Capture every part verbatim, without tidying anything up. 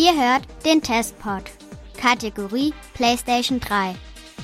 Ihr hört den Testpod. Kategorie PlayStation drei.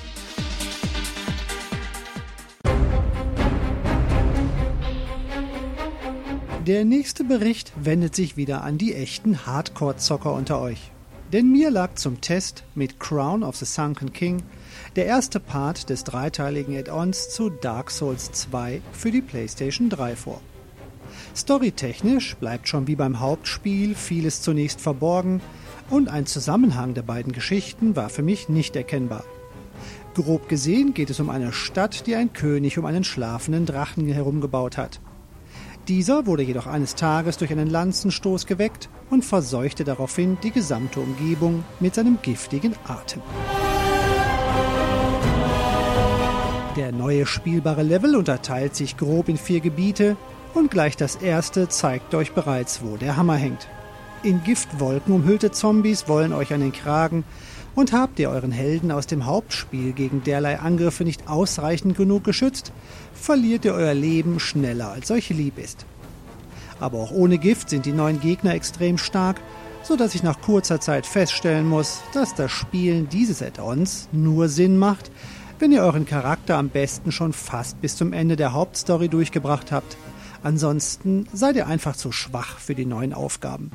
Der nächste Bericht wendet sich wieder an die echten Hardcore-Zocker unter euch. Denn mir lag zum Test mit Crown of the Sunken King der erste Part des dreiteiligen Add-ons zu Dark Souls zwei für die PlayStation drei vor. Storytechnisch bleibt schon wie beim Hauptspiel vieles zunächst verborgen und ein Zusammenhang der beiden Geschichten war für mich nicht erkennbar. Grob gesehen geht es um eine Stadt, die ein König um einen schlafenden Drachen herumgebaut hat. Dieser wurde jedoch eines Tages durch einen Lanzenstoß geweckt und verseuchte daraufhin die gesamte Umgebung mit seinem giftigen Atem. Der neue spielbare Level unterteilt sich grob in vier Gebiete und gleich das erste zeigt euch bereits, wo der Hammer hängt. In Giftwolken umhüllte Zombies wollen euch an den Kragen und habt ihr euren Helden aus dem Hauptspiel gegen derlei Angriffe nicht ausreichend genug geschützt, verliert ihr euer Leben schneller als euch lieb ist. Aber auch ohne Gift sind die neuen Gegner extrem stark, so dass ich nach kurzer Zeit feststellen muss, dass das Spielen dieses Add-ons nur Sinn macht, wenn ihr euren Charakter am besten schon fast bis zum Ende der Hauptstory durchgebracht habt. Ansonsten seid ihr einfach zu schwach für die neuen Aufgaben.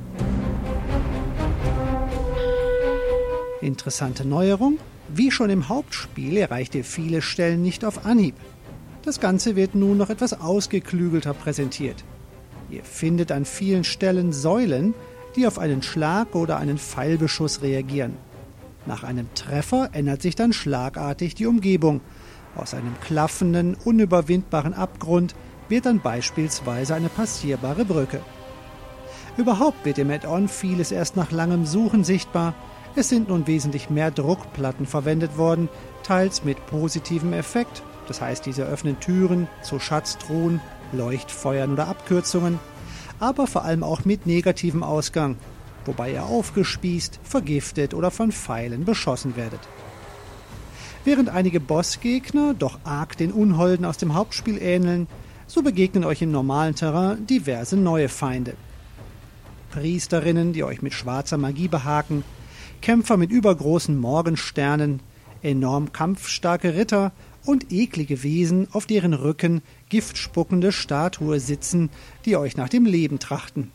Interessante Neuerung: Wie schon im Hauptspiel erreicht ihr viele Stellen nicht auf Anhieb. Das Ganze wird nun noch etwas ausgeklügelter präsentiert. Ihr findet an vielen Stellen Säulen, die auf einen Schlag oder einen Pfeilbeschuss reagieren. Nach einem Treffer ändert sich dann schlagartig die Umgebung. Aus einem klaffenden, unüberwindbaren Abgrund wird dann beispielsweise eine passierbare Brücke. Überhaupt wird im Add-on vieles erst nach langem Suchen sichtbar. Es sind nun wesentlich mehr Druckplatten verwendet worden, teils mit positivem Effekt, das heißt, diese öffnen Türen zu Schatztruhen, Leuchtfeuern oder Abkürzungen, aber vor allem auch mit negativem Ausgang, wobei ihr aufgespießt, vergiftet oder von Pfeilen beschossen werdet. Während einige Bossgegner doch arg den Unholden aus dem Hauptspiel ähneln, so begegnen euch im normalen Terrain diverse neue Feinde. Priesterinnen, die euch mit schwarzer Magie behaken, Kämpfer mit übergroßen Morgensternen, enorm kampfstarke Ritter und eklige Wesen, auf deren Rücken giftspuckende Statuen sitzen, die euch nach dem Leben trachten.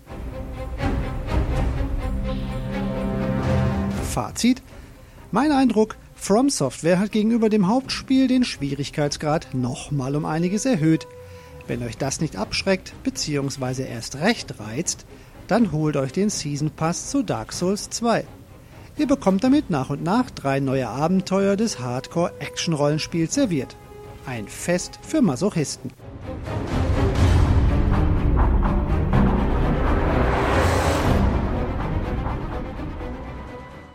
Fazit: Mein Eindruck, From Software hat gegenüber dem Hauptspiel den Schwierigkeitsgrad nochmal um einiges erhöht. Wenn euch das nicht abschreckt bzw. erst recht reizt, dann holt euch den Season Pass zu Dark Souls zwei. Ihr bekommt damit nach und nach drei neue Abenteuer des Hardcore-Action-Rollenspiels serviert. Ein Fest für Masochisten.